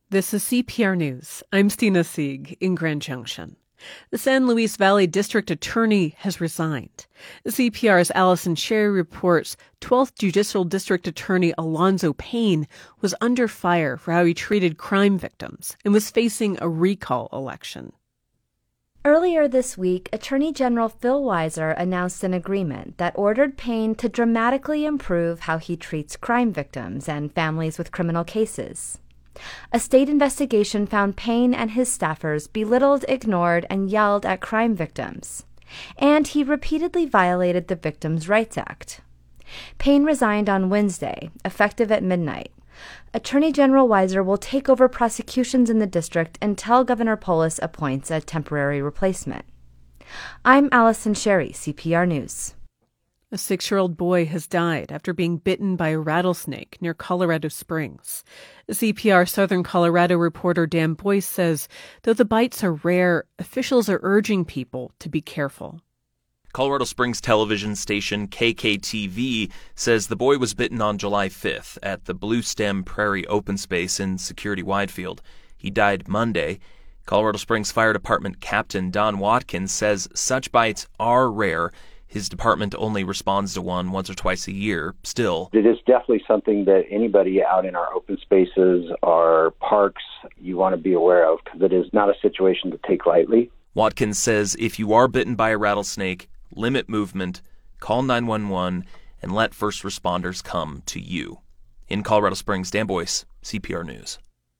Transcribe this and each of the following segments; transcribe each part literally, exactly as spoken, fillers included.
This is C P R News. I'm Stina Sieg in Grand Junction. The San Luis Valley District Attorney has resigned. C P R's Allison Sherry reports twelfth Judicial District Attorney Alonzo Payne was under fire for how he treated crime victims and was facing a recall election. Earlier this week, Attorney General Phil Weiser announced an agreement that ordered Payne to dramatically improve how he treats crime victims and families with criminal cases. A state investigation found Payne and his staffers belittled, ignored, and yelled at crime victims. And he repeatedly violated the Victims' Rights Act. Payne resigned on Wednesday, effective at midnight. Attorney General Weiser will take over prosecutions in the district until Governor Polis appoints a temporary replacement. I'm Allison Sherry, C P R News. A six-year-old boy has died after being bitten by a rattlesnake near Colorado Springs. C P R Southern Colorado reporter Dan Boyce says, though the bites are rare, officials are urging people to be careful. Colorado Springs television station K K T V says the boy was bitten on July fifth at the Blue Stem Prairie open space in Security Widefield. He died Monday. Colorado Springs Fire Department Captain Don Watkins says such bites are rare. His department only responds to one once or twice a year. Still, it is definitely something that anybody out in our open spaces or parks you want to be aware of, because it is not a situation to take lightly. Watkins says if you are bitten by a rattlesnake, limit movement, call nine one one, and let first responders come to you. In Colorado Springs, Dan Boyce, C P R News.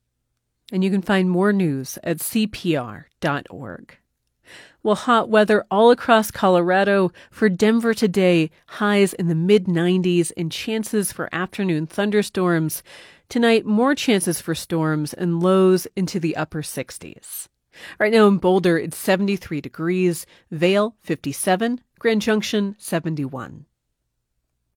And you can find more news at C P R dot org. Well, hot weather all across Colorado. For Denver today, highs in the mid nineties and chances for afternoon thunderstorms. Tonight, more chances for storms and lows into the upper sixties. Right now in Boulder, it's seventy-three degrees, Vail, fifty-seven, Grand Junction, seventy-one.